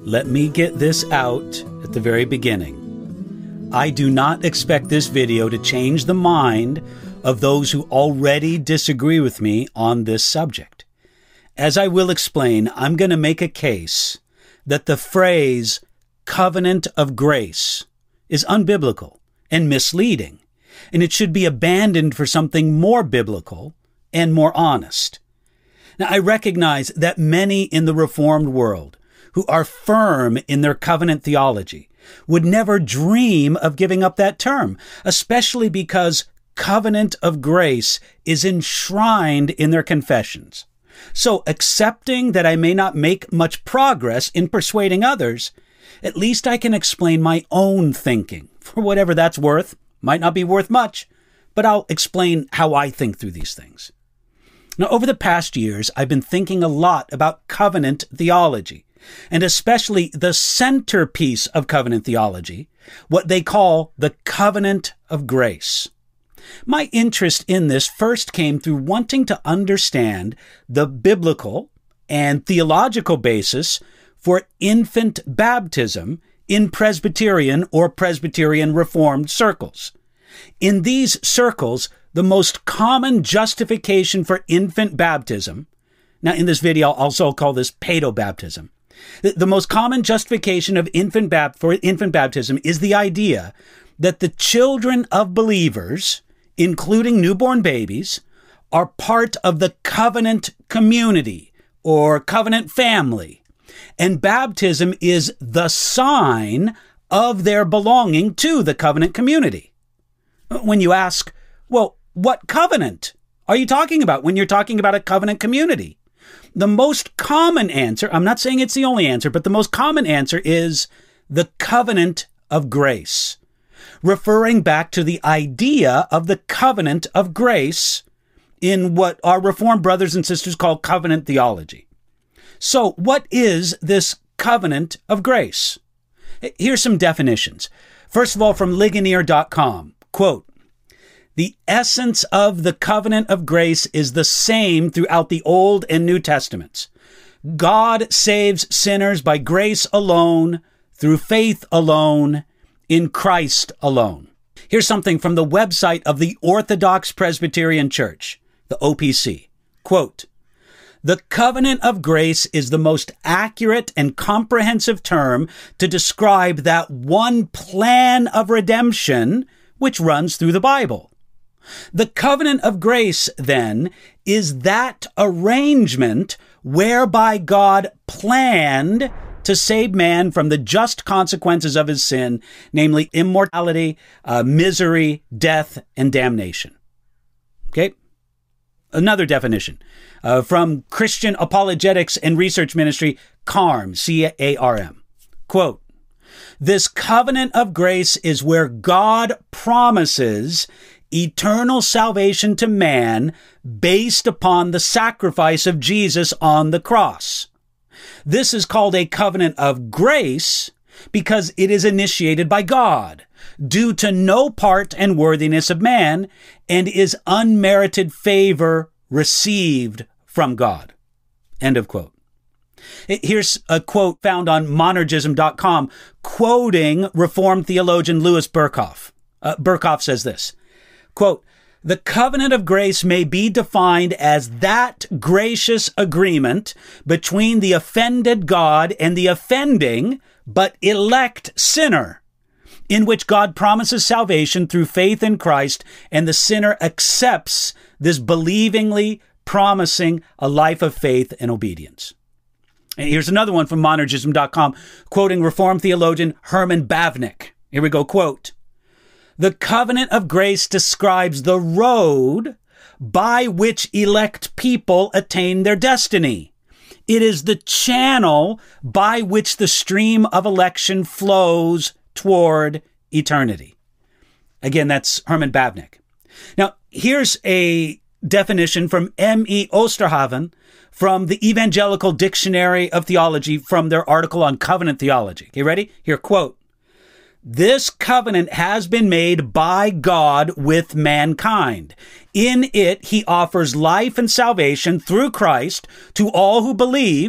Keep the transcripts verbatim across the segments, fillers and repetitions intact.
Let me get this out at the very beginning. I do not expect this video to change the mind of those who already disagree with me on this subject. As I will explain, I'm going to make a case that the phrase covenant of grace is unbiblical and misleading, and it should be abandoned for something more biblical and more honest. Now, I recognize that many in the Reformed world who are firm in their covenant theology would never dream of giving up that term, especially because covenant of grace is enshrined in their confessions. So, accepting that I may not make much progress in persuading others, at least I can explain my own thinking, for whatever that's worth. Might not be worth much, but I'll explain how I think through these things. Now, over the past years, I've been thinking a lot about covenant theology, and especially the centerpiece of covenant theology, what they call the covenant of grace. My interest in this first came through wanting to understand the biblical and theological basis for infant baptism in Presbyterian or Presbyterian Reformed circles. In these circles, the most common justification for infant baptism, now in this video I'll also call this paedobaptism, the, the most common justification of infant bap- for infant baptism is the idea that the children of believers, including newborn babies, are part of the covenant community or covenant family, and baptism is the sign of their belonging to the covenant community. When you ask, well, what covenant are you talking about when you're talking about a covenant community? The most common answer, I'm not saying it's the only answer, but the most common answer is the covenant of grace, referring back to the idea of the covenant of grace in what our Reformed brothers and sisters call covenant theology. So what is this covenant of grace? Here's some definitions. First of all, from Ligonier dot com, quote, "The essence of the covenant of grace is the same throughout the Old and New Testaments. God saves sinners by grace alone, through faith alone, in Christ alone." Here's something from the website of the Orthodox Presbyterian Church, the O P C. Quote, "The covenant of grace is the most accurate and comprehensive term to describe that one plan of redemption which runs through the Bible. The covenant of grace, then, is that arrangement whereby God planned to save man from the just consequences of his sin, namely immortality, uh, misery, death, and damnation." Okay? Another definition uh, from Christian Apologetics and Research Ministry, CARM, C A R M. Quote, "This covenant of grace is where God promises eternal salvation to man based upon the sacrifice of Jesus on the cross. This is called a covenant of grace because it is initiated by God, due to no part and worthiness of man, and is unmerited favor received from God." End of quote. Here's a quote found on monergism dot com, quoting Reformed theologian Louis Berkhof. Uh, Berkhof says this, quote, "The covenant of grace may be defined as that gracious agreement between the offended God and the offending but elect sinner, in which God promises salvation through faith in Christ, and the sinner accepts this believingly promising a life of faith and obedience." And here's another one from monergism dot com, quoting Reformed theologian Herman Bavinck. Here we go, quote, "The covenant of grace describes the road by which elect people attain their destiny. It is the channel by which the stream of election flows toward eternity." Again, that's Herman Bavinck. Now, here's a definition from M E Osterhaven from the Evangelical Dictionary of Theology from their article on covenant theology. Okay, ready? Here, quote, "This covenant has been made by God with mankind. In it, he offers life and salvation through Christ to all who believe,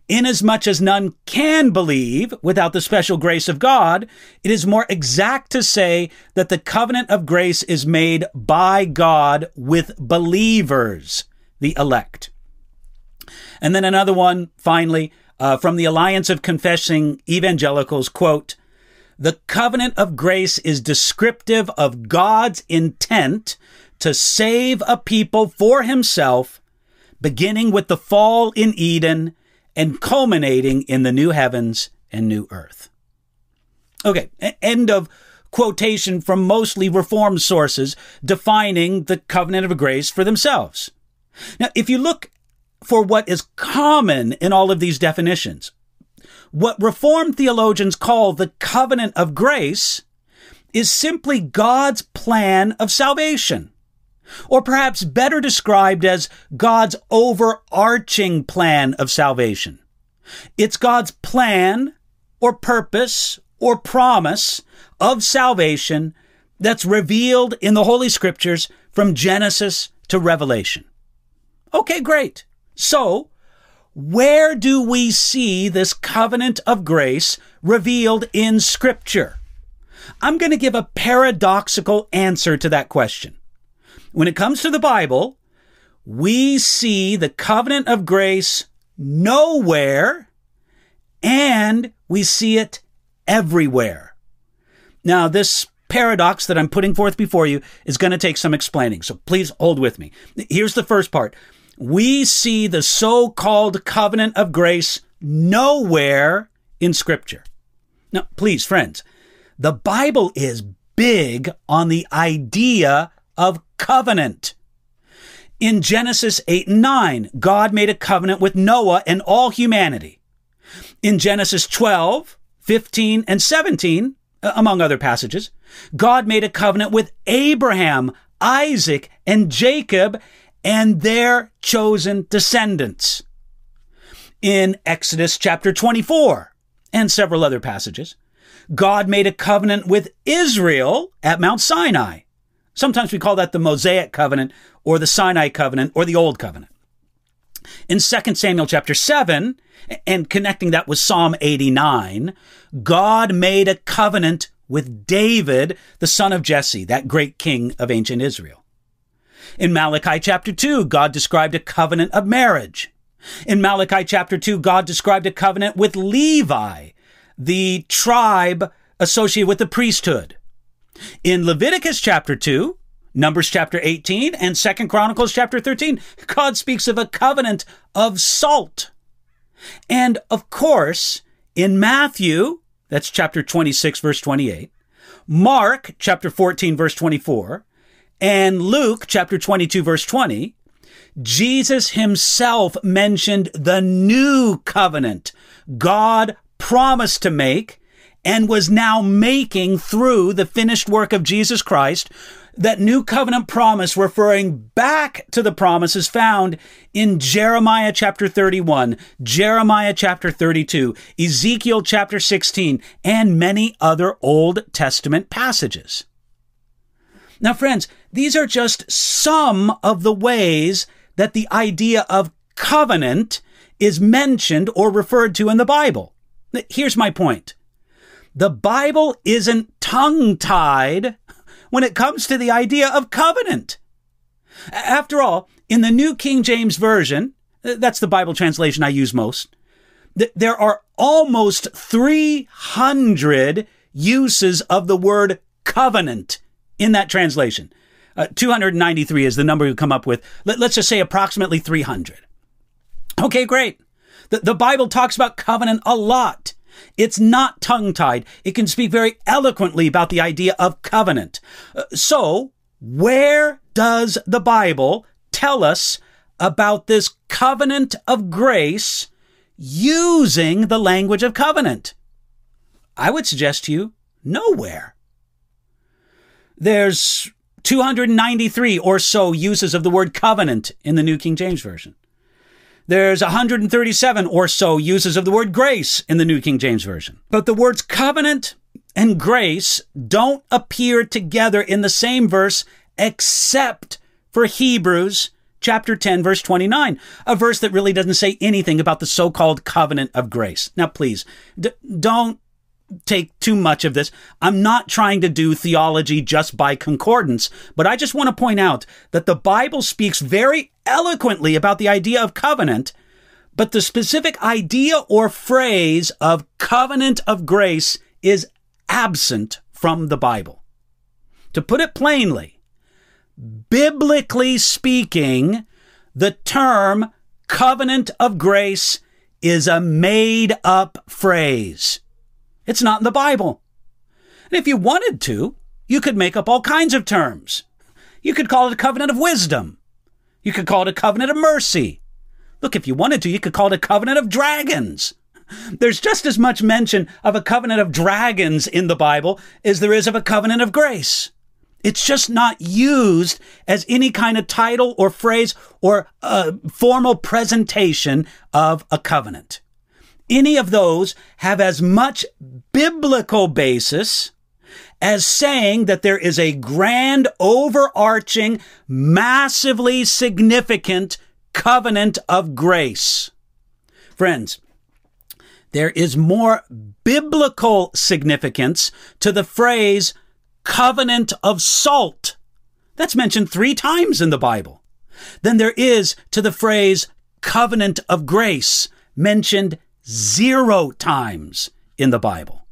Inasmuch as none can believe without the special grace of God, it is more exact to say that the covenant of grace is made by God with believers, the elect. And then another one, finally, uh, from the Alliance of Confessing Evangelicals, quote, "The covenant of grace is descriptive of God's intent to save a people for himself, beginning with the fall in Eden and culminating in the new heavens and new earth." Okay, end of quotation from mostly Reformed sources defining the covenant of grace for themselves. Now, if you look for what is common in all of these definitions, what Reformed theologians call the covenant of grace is simply God's plan of salvation, or perhaps better described as God's overarching plan of salvation. It's God's plan or purpose or promise of salvation that's revealed in the Holy Scriptures from Genesis to Revelation. Okay, great. So, where do we see this covenant of grace revealed in Scripture? I'm going to give a paradoxical answer to that question. When it comes to the Bible, we see the covenant of grace nowhere, and we see it everywhere. Now, this paradox that I'm putting forth before you is going to take some explaining, so please hold with me. Here's the first part. We see the so-called covenant of grace nowhere in Scripture. Now, please, friends, the Bible is big on the idea of covenant. In Genesis eight and nine, God made a covenant with Noah and all humanity. In Genesis twelve, fifteen, and seventeen, among other passages, God made a covenant with Abraham, Isaac, and Jacob and their chosen descendants. In Exodus chapter twenty-four and several other passages, God made a covenant with Israel at Mount Sinai. Sometimes we call that the Mosaic covenant or the Sinai covenant or the Old covenant. In Second Samuel chapter seven, and connecting that with Psalm eighty-nine, God made a covenant with David, the son of Jesse, that great king of ancient Israel. In Malachi chapter two, God described a covenant of marriage. In Malachi chapter two, God described a covenant with Levi, the tribe associated with the priesthood. In Leviticus chapter two, Numbers chapter eighteen, and Second Chronicles chapter thirteen, God speaks of a covenant of salt. And of course, in Matthew, that's chapter twenty-six, verse twenty-eight, Mark chapter fourteen, verse twenty-four, and Luke chapter twenty-two, verse twenty, Jesus himself mentioned the new covenant God promised to make and was now making through the finished work of Jesus Christ. That new covenant promise referring back to the promises found in Jeremiah chapter thirty-one, Jeremiah chapter thirty-two, Ezekiel chapter sixteen, and many other Old Testament passages. Now, friends, these are just some of the ways that the idea of covenant is mentioned or referred to in the Bible. Here's my point. The Bible isn't tongue-tied when it comes to the idea of covenant. After all, in the New King James Version, that's the Bible translation I use most, there are almost three hundred uses of the word covenant in that translation. Uh, two hundred ninety-three is the number you come up with. Let, let's just say approximately three hundred. Okay, great. The, the Bible talks about covenant a lot. It's not tongue-tied. It can speak very eloquently about the idea of covenant. Uh, so, where does the Bible tell us about this covenant of grace using the language of covenant? I would suggest to you, nowhere. There's two hundred ninety-three or so uses of the word covenant in the New King James Version. There's one hundred thirty-seven or so uses of the word grace in the New King James Version. But the words covenant and grace don't appear together in the same verse except for Hebrews chapter ten, verse twenty-nine, a verse that really doesn't say anything about the so-called covenant of grace. Now, please, d- don't take too much of this. I'm not trying to do theology just by concordance, but I just want to point out that the Bible speaks very eloquently about the idea of covenant, but the specific idea or phrase of covenant of grace is absent from the Bible. To put it plainly, biblically speaking, the term covenant of grace is a made-up phrase. It's not in the Bible. And if you wanted to, you could make up all kinds of terms. You could call it a covenant of wisdom. You could call it a covenant of mercy. Look, if you wanted to, you could call it a covenant of dragons. There's just as much mention of a covenant of dragons in the Bible as there is of a covenant of grace. It's just not used as any kind of title or phrase or uh, formal presentation of a covenant. Any of those have as much biblical basis as saying that there is a grand, overarching, massively significant covenant of grace. Friends, there is more biblical significance to the phrase covenant of salt. That's mentioned three times in the Bible. Than there is to the phrase covenant of grace, mentioned zero times in the Bible.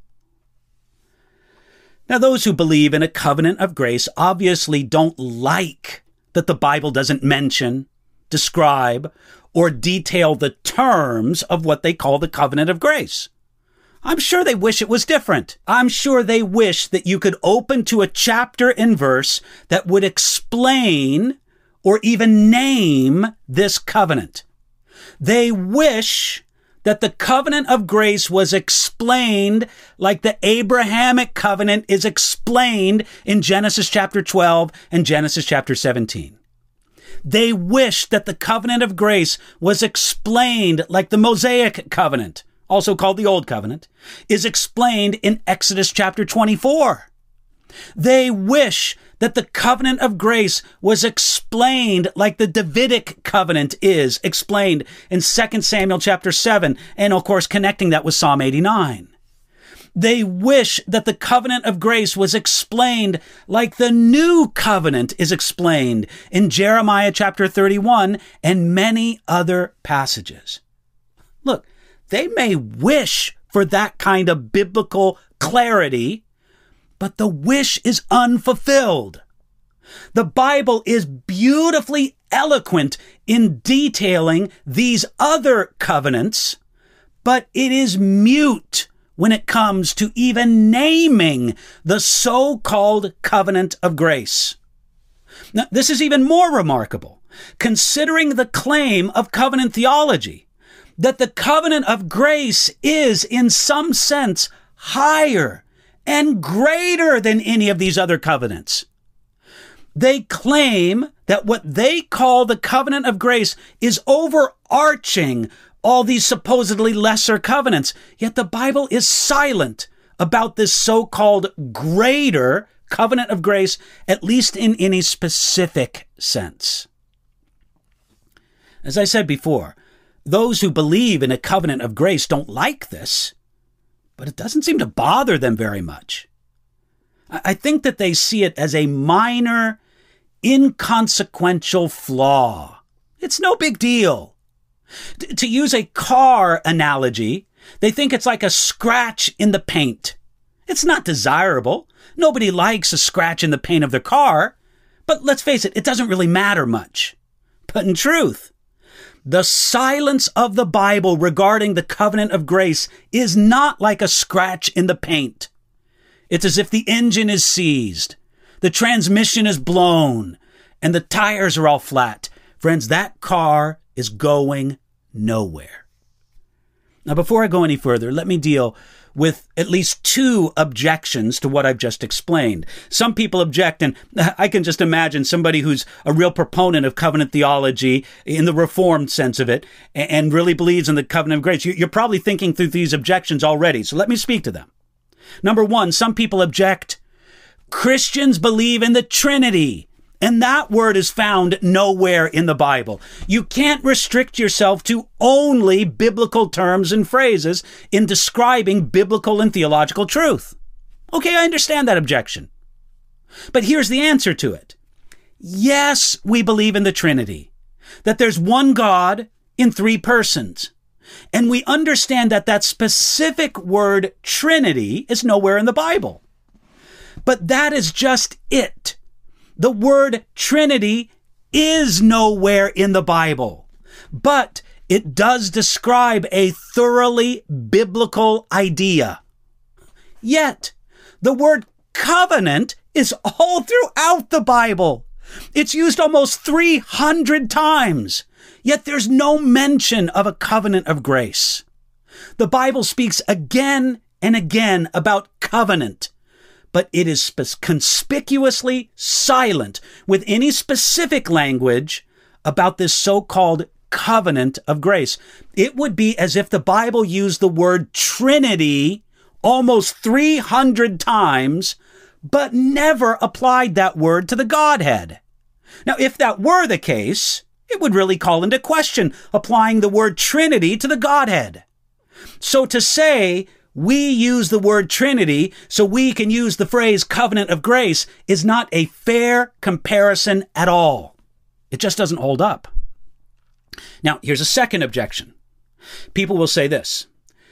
Now, those who believe in a covenant of grace obviously don't like that the Bible doesn't mention, describe, or detail the terms of what they call the covenant of grace. I'm sure they wish it was different. I'm sure they wish that you could open to a chapter and verse that would explain or even name this covenant. They wish that the covenant of grace was explained like the Abrahamic covenant is explained in Genesis chapter twelve and Genesis chapter seventeen. They wish that the covenant of grace was explained like the Mosaic covenant, also called the Old Covenant, is explained in Exodus chapter twenty-four. They wish that the covenant of grace was explained like the Davidic covenant is explained in Second Samuel chapter seven, and of course connecting that with Psalm eighty-nine. They wish that the covenant of grace was explained like the new covenant is explained in Jeremiah chapter thirty-one and many other passages. Look, they may wish for that kind of biblical clarity, but the wish is unfulfilled. The Bible is beautifully eloquent in detailing these other covenants, but it is mute when it comes to even naming the so-called covenant of grace. Now, this is even more remarkable, considering the claim of covenant theology, that the covenant of grace is, in some sense, higher and greater than any of these other covenants. They claim that what they call the covenant of grace is overarching all these supposedly lesser covenants, yet the Bible is silent about this so-called greater covenant of grace, at least in any specific sense. As I said before, those who believe in a covenant of grace don't like this, but it doesn't seem to bother them very much. I think that they see it as a minor, inconsequential flaw. It's no big deal. T- to use a car analogy, they think it's like a scratch in the paint. It's not desirable. Nobody likes a scratch in the paint of their car. But let's face it, it doesn't really matter much. But in truth, the silence of the Bible regarding the covenant of grace is not like a scratch in the paint. It's as if the engine is seized, the transmission is blown, and the tires are all flat. Friends, that car is going nowhere. Now, before I go any further, let me deal with at least two objections to what I've just explained. Some people object, and I can just imagine somebody who's a real proponent of covenant theology in the Reformed sense of it and really believes in the covenant of grace. You're probably thinking through these objections already, so let me speak to them. Number one, some people object, Christians believe in the Trinity And that word is found nowhere in the Bible. You can't restrict yourself to only biblical terms and phrases in describing biblical and theological truth. Okay, I understand that objection. But here's the answer to it. Yes, we believe in the Trinity, that there's one God in three persons. And we understand that that specific word Trinity is nowhere in the Bible. But that is just it. The word Trinity is nowhere in the Bible, but it does describe a thoroughly biblical idea. Yet, the word covenant is all throughout the Bible. It's used almost three hundred times, yet there's no mention of a covenant of grace. The Bible speaks again and again about covenant, but it is sp- conspicuously silent with any specific language about this so-called covenant of grace. It would be as if the Bible used the word Trinity almost three hundred times, but never applied that word to the Godhead. Now, if that were the case, it would really call into question applying the word Trinity to the Godhead. So to say we use the word Trinity so we can use the phrase covenant of grace is not a fair comparison at all. It just doesn't hold up. Now, here's a second objection. People will say this: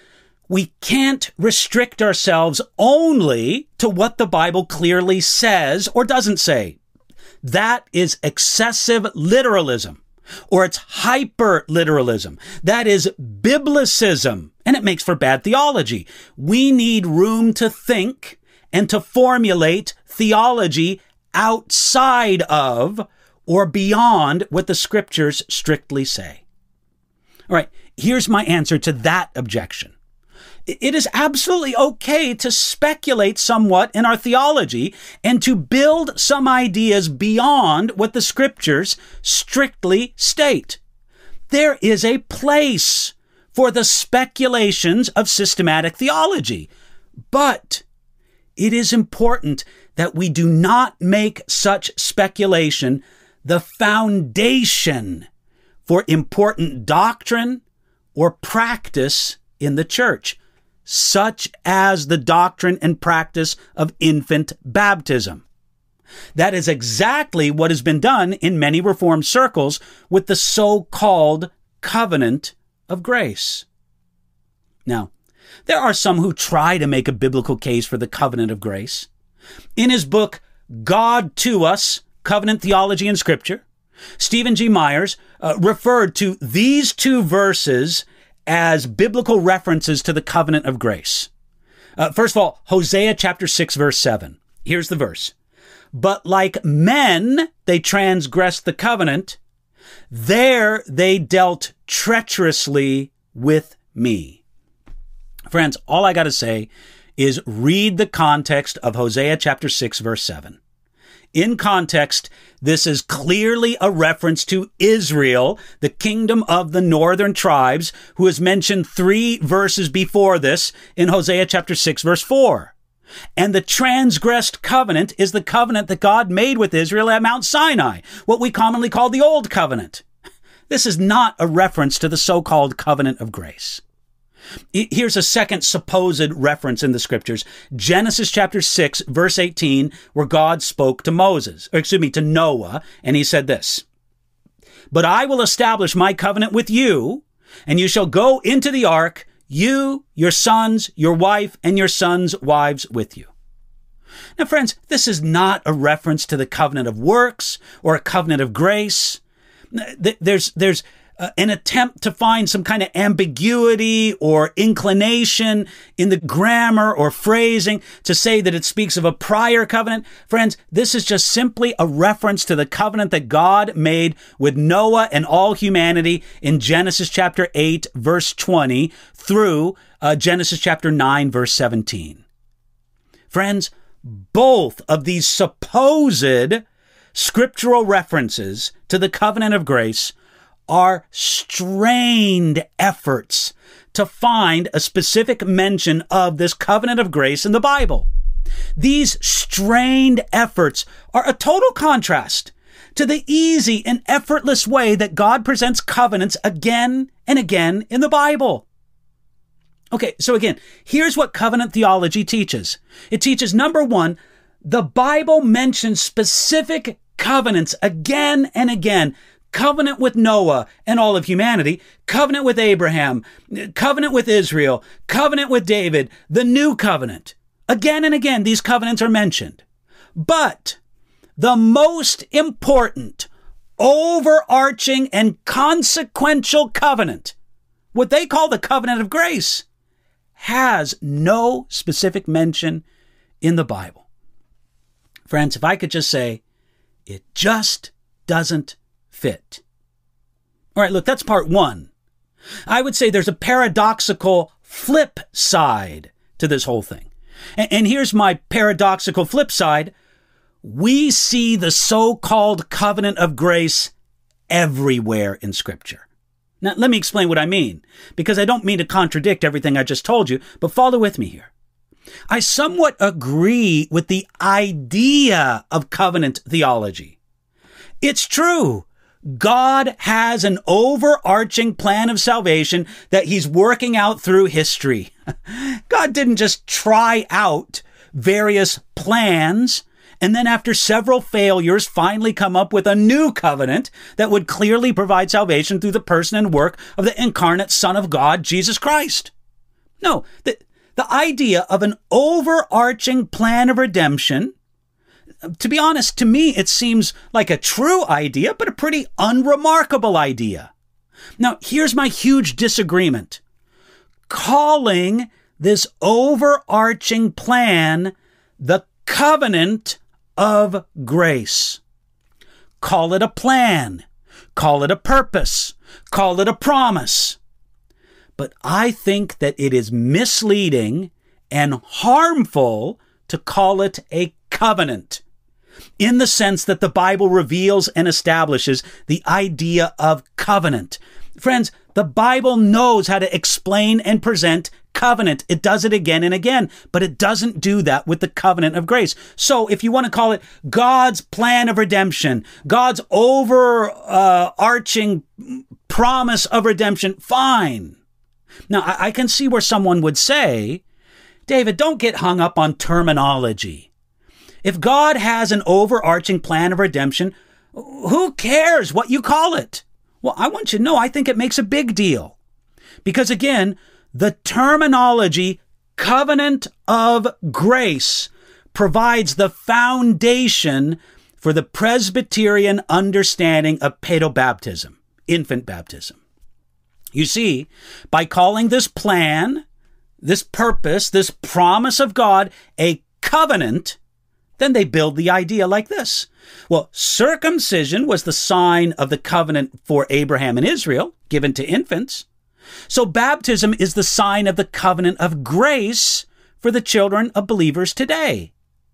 we can't restrict ourselves only to what the Bible clearly says or doesn't say. That is excessive literalism, or it's hyper-literalism. That is biblicism, and it makes for bad theology. We need room to think and to formulate theology outside of or beyond what the scriptures strictly say. All right, here's my answer to that objection. It is absolutely okay to speculate somewhat in our theology and to build some ideas beyond what the scriptures strictly state. There is a place for the speculations of systematic theology, but it is important that we do not make such speculation the foundation for important doctrine or practice in the church, such as the doctrine and practice of infant baptism. That is exactly what has been done in many Reformed circles with the so-called covenant of grace. Now, there are some who try to make a biblical case for the covenant of grace. In his book, God to Us, Covenant Theology and Scripture, Stephen G. Myers uh, referred to these two verses as biblical references to the covenant of grace. Uh, first of all, Hosea chapter six, verse seven. Here's the verse. But like men, they transgressed the covenant. There they dealt treacherously with me. Friends, all I got to say is read the context of Hosea chapter six, verse seven. In context, this is clearly a reference to Israel, the kingdom of the northern tribes, who is mentioned three verses before this in Hosea chapter six, verse four. And the transgressed covenant is the covenant that God made with Israel at Mount Sinai, what we commonly call the Old Covenant. This is not a reference to the so-called covenant of grace. Here's a second supposed reference in the scriptures, Genesis chapter six, verse eighteen, where God spoke to Moses, or excuse me, to Noah, and he said this: But I will establish my covenant with you, and you shall go into the ark, you, your sons, your wife, and your sons' wives with you. Now, friends, this is not a reference to the covenant of works or a covenant of grace. There's, there's, Uh, an attempt to find some kind of ambiguity or inclination in the grammar or phrasing to say that it speaks of a prior covenant. Friends, this is just simply a reference to the covenant that God made with Noah and all humanity in Genesis chapter eight, verse twenty through uh, Genesis chapter nine, verse seventeen. Friends, both of these supposed scriptural references to the covenant of grace are strained efforts to find a specific mention of this covenant of grace in the Bible. These strained efforts are a total contrast to the easy and effortless way that God presents covenants again and again in the Bible. Okay, so again, here's what covenant theology teaches. It teaches, number one, the Bible mentions specific covenants again and again. Covenant with Noah and all of humanity, covenant with Abraham, covenant with Israel, covenant with David, the new covenant. Again and again, these covenants are mentioned. But the most important, overarching, and consequential covenant, what they call the covenant of grace, has no specific mention in the Bible. Friends, if I could just say, it just doesn't fit. All right, look, that's part one. I would say there's a paradoxical flip side to this whole thing. And, and here's my paradoxical flip side. We see the so-called covenant of grace everywhere in Scripture. Now, let me explain what I mean, because I don't mean to contradict everything I just told you, but follow with me here. I somewhat agree with the idea of covenant theology. It's true. God has an overarching plan of salvation that he's working out through history. God didn't just try out various plans and then after several failures finally come up with a new covenant that would clearly provide salvation through the person and work of the incarnate Son of God, Jesus Christ. No, the, the idea of an overarching plan of redemption, to be honest, to me, it seems like a true idea, but a pretty unremarkable idea. Now, here's my huge disagreement. Calling this overarching plan the covenant of grace. Call it a plan. Call it a purpose. Call it a promise. But I think that it is misleading and harmful to call it a covenant, in the sense that the Bible reveals and establishes the idea of covenant. Friends, the Bible knows how to explain and present covenant. It does it again and again, but it doesn't do that with the covenant of grace. So if you want to call it God's plan of redemption, God's overarching uh, promise of redemption, fine. Now, I, I can see where someone would say, David, don't get hung up on terminology. If God has an overarching plan of redemption, who cares what you call it? Well, I want you to know, I think it makes a big deal. Because again, the terminology covenant of grace provides the foundation for the Presbyterian understanding of paedobaptism, infant baptism. You see, by calling this plan, this purpose, this promise of God a covenant, then they build the idea like this. Well, circumcision was the sign of the covenant for Abraham and Israel, given to infants. So baptism is the sign of the covenant of grace for the children of believers today.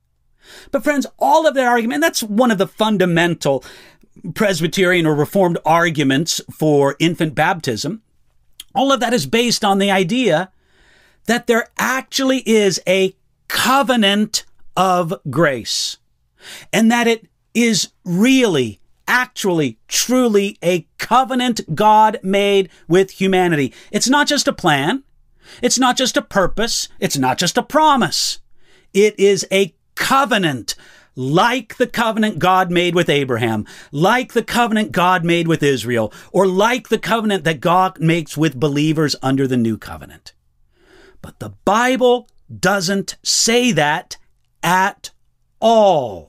But friends, all of that argument, that's one of the fundamental Presbyterian or Reformed arguments for infant baptism. All of that is based on the idea that there actually is a covenant of grace, and that it is really, actually, truly a covenant God made with humanity. It's not just a plan. It's not just a purpose. It's not just a promise. It is a covenant, like the covenant God made with Abraham, like the covenant God made with Israel, or like the covenant that God makes with believers under the new covenant. But the Bible doesn't say that at all.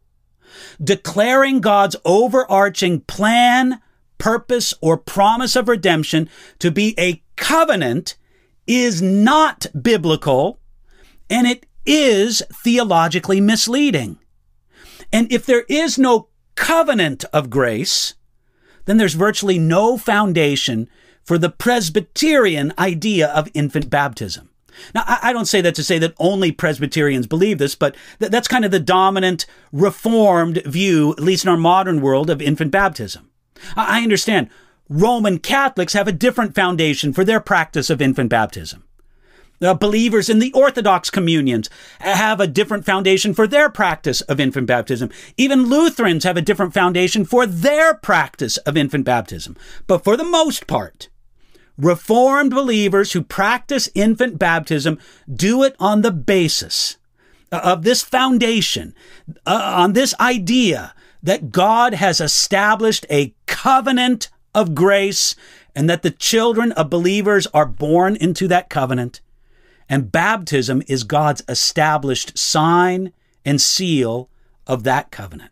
Declaring God's overarching plan, purpose, or promise of redemption to be a covenant is not biblical, and it is theologically misleading. And if there is no covenant of grace, then there's virtually no foundation for the Presbyterian idea of infant baptism. Now, I don't say that to say that only Presbyterians believe this, but th- that's kind of the dominant Reformed view, at least in our modern world, of infant baptism. I, I understand Roman Catholics have a different foundation for their practice of infant baptism. Uh, believers in the Orthodox communions have a different foundation for their practice of infant baptism. Even Lutherans have a different foundation for their practice of infant baptism. But for the most part, Reformed believers who practice infant baptism do it on the basis of this foundation, uh, on this idea that God has established a covenant of grace and that the children of believers are born into that covenant. And baptism is God's established sign and seal of that covenant.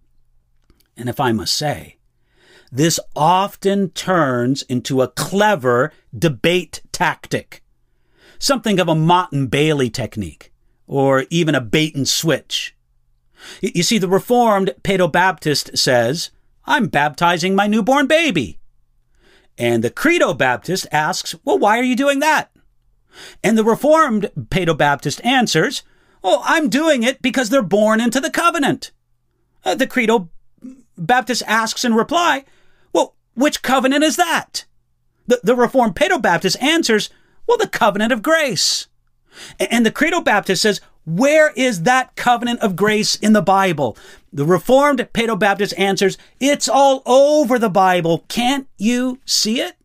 And if I must say, this often turns into a clever debate tactic, something of a Mott and Bailey technique, or even a bait and switch. You see, the Reformed Paedo-Baptist says, I'm baptizing my newborn baby. And the Credo-Baptist asks, well, why are you doing that? And the Reformed Paedo-Baptist answers, oh, I'm doing it because they're born into the covenant. Uh, the Credo-Baptist asks in reply, well, which covenant is that? The, the Reformed Paedo-Baptist answers, well, the covenant of grace. And, and the Credo-Baptist says, where is that covenant of grace in the Bible? The Reformed Paedo-Baptist answers, it's all over the Bible. Can't you see it?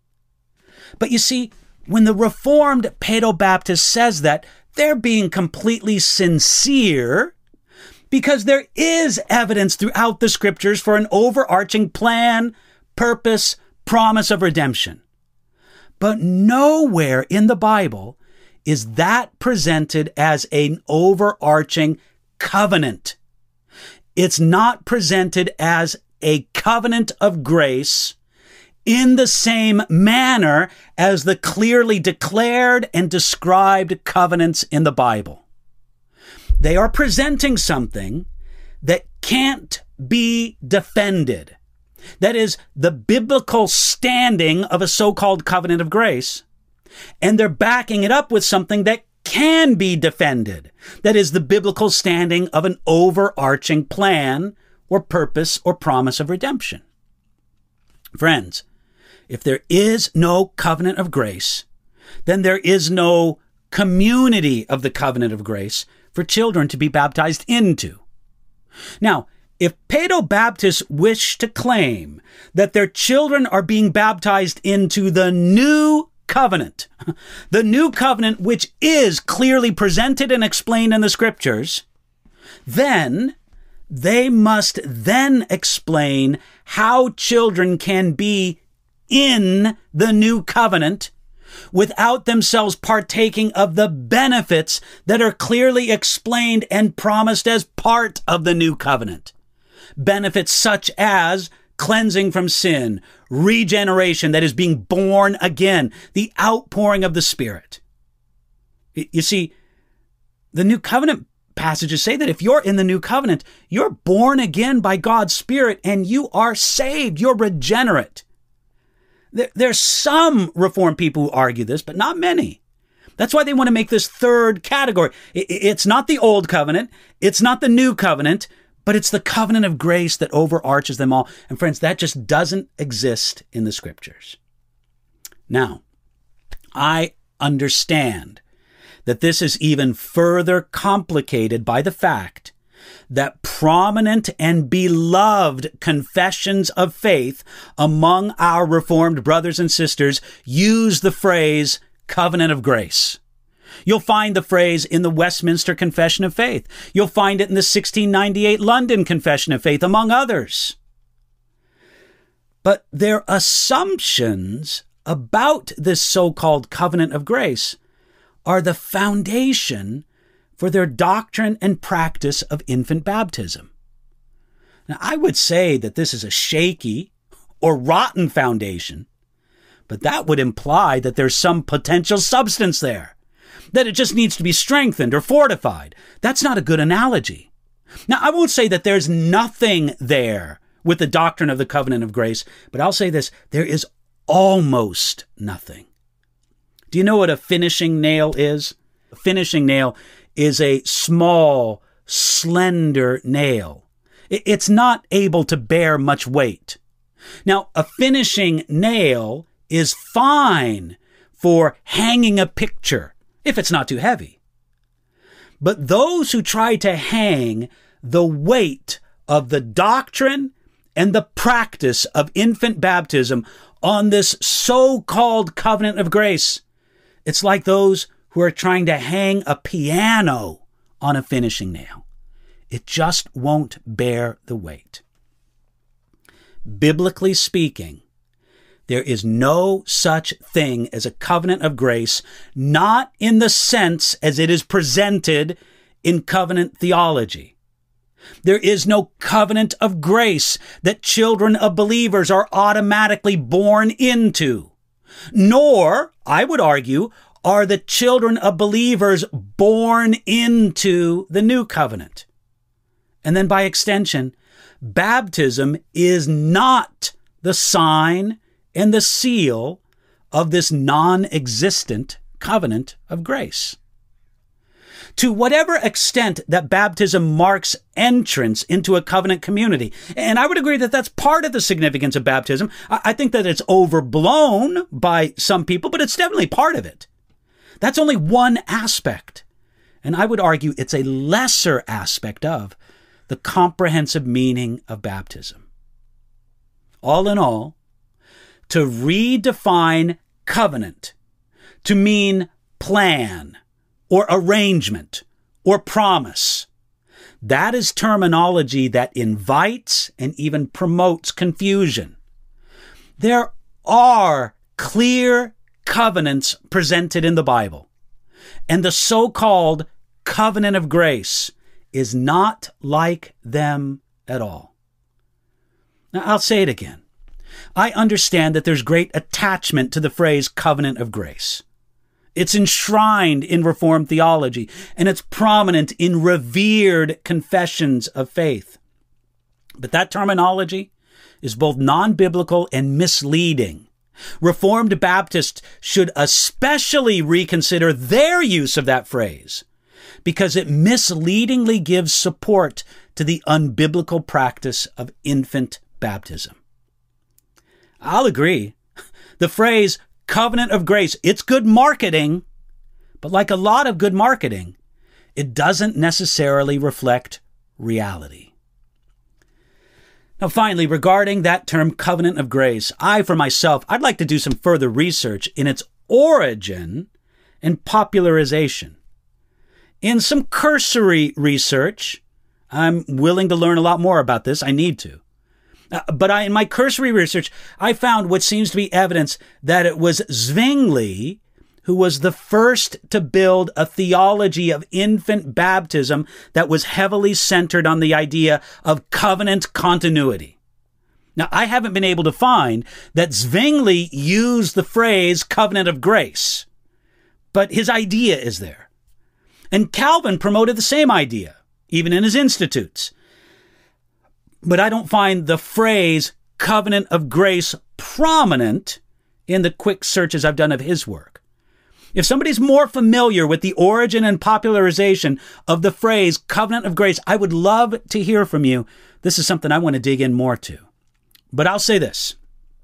But you see, when the Reformed Paedo-Baptist says that, they're being completely sincere because there is evidence throughout the scriptures for an overarching plan, purpose, promise of redemption. But nowhere in the Bible is that presented as an overarching covenant. It's not presented as a covenant of grace in the same manner as the clearly declared and described covenants in the Bible. They are presenting something that can't be defended. That is the biblical standing of a so-called covenant of grace. And they're backing it up with something that can be defended. That is the biblical standing of an overarching plan or purpose or promise of redemption. Friends, if there is no covenant of grace, then there is no community of the covenant of grace for children to be baptized into. Now, if Paedo-Baptists wish to claim that their children are being baptized into the new covenant, the new covenant which is clearly presented and explained in the scriptures, then they must then explain how children can be in the new covenant without themselves partaking of the benefits that are clearly explained and promised as part of the new covenant. Benefits such as cleansing from sin, regeneration, that is being born again, the outpouring of the Spirit. You see, the new covenant passages say that if you're in the new covenant, you're born again by God's Spirit and you are saved. You're regenerate. There, there's some Reformed people who argue this, but not many. That's why they want to make this third category. It, it's not the old covenant. It's not the new covenant, but it's the covenant of grace that overarches them all. And friends, that just doesn't exist in the scriptures. Now, I understand that this is even further complicated by the fact that prominent and beloved confessions of faith among our Reformed brothers and sisters use the phrase covenant of grace. You'll find the phrase in the Westminster Confession of Faith. You'll find it in the sixteen ninety-eight London Confession of Faith, among others. But their assumptions about this so-called covenant of grace are the foundation for their doctrine and practice of infant baptism. Now, I would say that this is a shaky or rotten foundation, but that would imply that there's some potential substance there, that it just needs to be strengthened or fortified. That's not a good analogy. Now, I won't say that there's nothing there with the doctrine of the covenant of grace, but I'll say this, there is almost nothing. Do you know what a finishing nail is? A finishing nail is a small, slender nail. It's not able to bear much weight. Now, a finishing nail is fine for hanging a picture if it's not too heavy. But those who try to hang the weight of the doctrine and the practice of infant baptism on this so-called covenant of grace, it's like those who are trying to hang a piano on a finishing nail. It just won't bear the weight. Biblically speaking, there is no such thing as a covenant of grace, not in the sense as it is presented in covenant theology. There is no covenant of grace that children of believers are automatically born into. Nor, I would argue, are the children of believers born into the new covenant. And then by extension, baptism is not the sign and the seal of this non-existent covenant of grace. To whatever extent that baptism marks entrance into a covenant community, and I would agree that that's part of the significance of baptism. I think that it's overblown by some people, but it's definitely part of it. That's only one aspect, and I would argue it's a lesser aspect of the comprehensive meaning of baptism. All in all, to redefine covenant to mean plan or arrangement or promise, that is terminology that invites and even promotes confusion. There are clear covenants presented in the Bible, and the so-called covenant of grace is not like them at all. Now, I'll say it again. I understand that there's great attachment to the phrase covenant of grace. It's enshrined in Reformed theology, and it's prominent in revered confessions of faith. But that terminology is both non-biblical and misleading. Reformed Baptists should especially reconsider their use of that phrase, because it misleadingly gives support to the unbiblical practice of infant baptism. I'll agree. The phrase covenant of grace, it's good marketing, but like a lot of good marketing, it doesn't necessarily reflect reality. Now, finally, regarding that term covenant of grace, I, for myself, I'd like to do some further research in its origin and popularization. In some cursory research, I'm willing to learn a lot more about this. I need to. Uh, but I, in my cursory research, I found what seems to be evidence that it was Zwingli who was the first to build a theology of infant baptism that was heavily centered on the idea of covenant continuity. Now, I haven't been able to find that Zwingli used the phrase covenant of grace, but his idea is there. And Calvin promoted the same idea, even in his Institutes. But I don't find the phrase covenant of grace prominent in the quick searches I've done of his work. If somebody's more familiar with the origin and popularization of the phrase covenant of grace, I would love to hear from you. This is something I want to dig in more to. But I'll say this.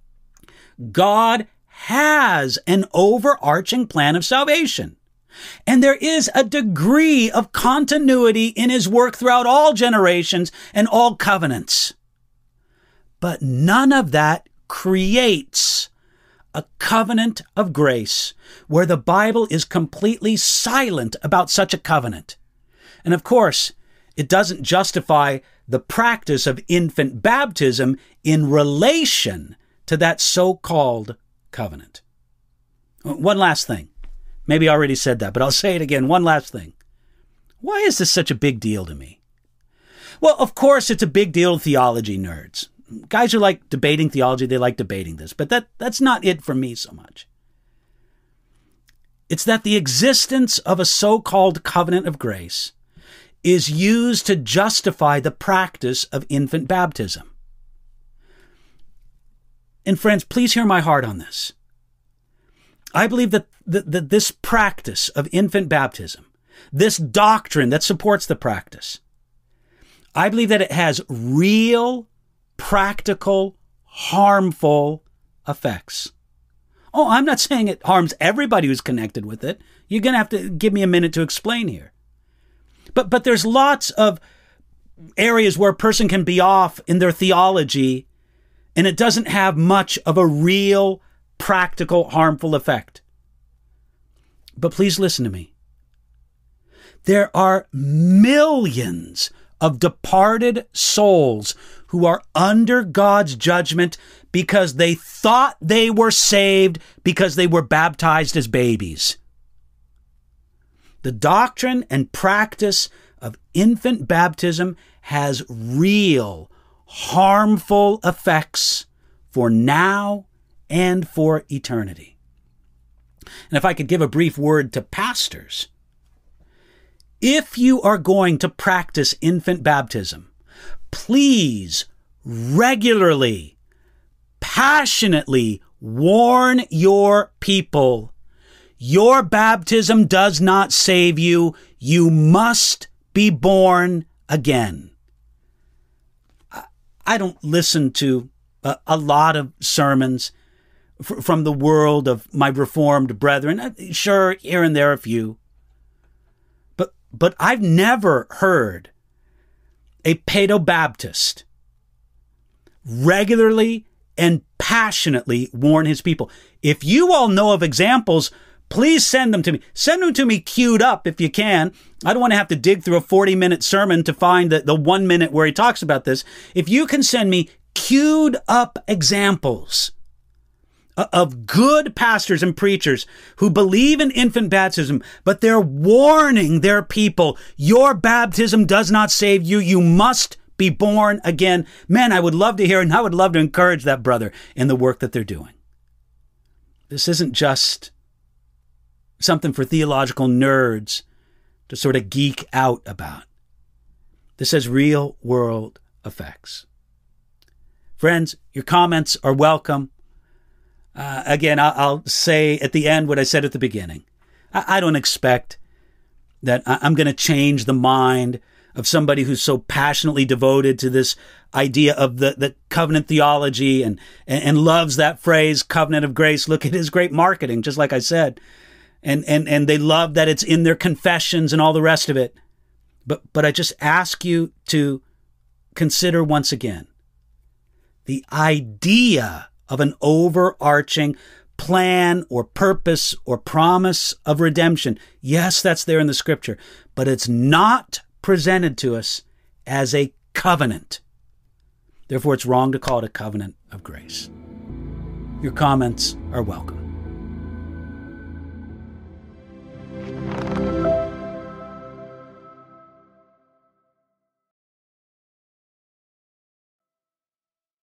God has an overarching plan of salvation. And there is a degree of continuity in his work throughout all generations and all covenants. But none of that creates a covenant of grace where the Bible is completely silent about such a covenant. And of course, it doesn't justify the practice of infant baptism in relation to that so-called covenant. One last thing. Maybe I already said that, but I'll say it again. One last thing. Why is this such a big deal to me? Well, of course, it's a big deal to theology nerds. Guys who like debating theology, they like debating this, but that, that's not it for me so much. It's that the existence of a so-called covenant of grace is used to justify the practice of infant baptism. And friends, please hear my heart on this. I believe that, that, that this practice of infant baptism, this doctrine that supports the practice, I believe that it has real, practical, harmful effects. Oh, I'm not saying it harms everybody who's connected with it. You're going to have to give me a minute to explain here. But but there's lots of areas where a person can be off in their theology, and it doesn't have much of a real, practical, harmful effect. But please listen to me. There are millions of departed souls who are under God's judgment because they thought they were saved because they were baptized as babies. The doctrine and practice of infant baptism has real, harmful effects for now and for eternity. And if I could give a brief word to pastors, if you are going to practice infant baptism, please regularly, passionately warn your people, your baptism does not save you. You must be born again. I don't listen to a, a lot of sermons f- from the world of my Reformed brethren. Sure, here and there a few. But, but I've never heard a paedobaptist regularly and passionately warn his people. If you all know of examples, please send them to me. Send them to me queued up if you can. I don't want to have to dig through a forty-minute sermon to find the, the one minute where he talks about this. If you can send me queued up examples of good pastors and preachers who believe in infant baptism, but they're warning their people, your baptism does not save you. You must be born again. Man, I would love to hear, and I would love to encourage that brother in the work that they're doing. This isn't just something for theological nerds to sort of geek out about. This has real world effects. Friends, your comments are welcome. Uh, again, I'll, I'll say at the end what I said at the beginning. I, I don't expect that I, I'm going to change the mind of somebody who's so passionately devoted to this idea of the, the covenant theology and, and, and loves that phrase, covenant of grace. Look at his great marketing, just like I said. And, and, and they love that it's in their confessions and all the rest of it. But, but I just ask you to consider once again the idea of an overarching plan or purpose or promise of redemption. Yes, that's there in the scripture, but it's not presented to us as a covenant. Therefore, it's wrong to call it a covenant of grace. Your comments are welcome.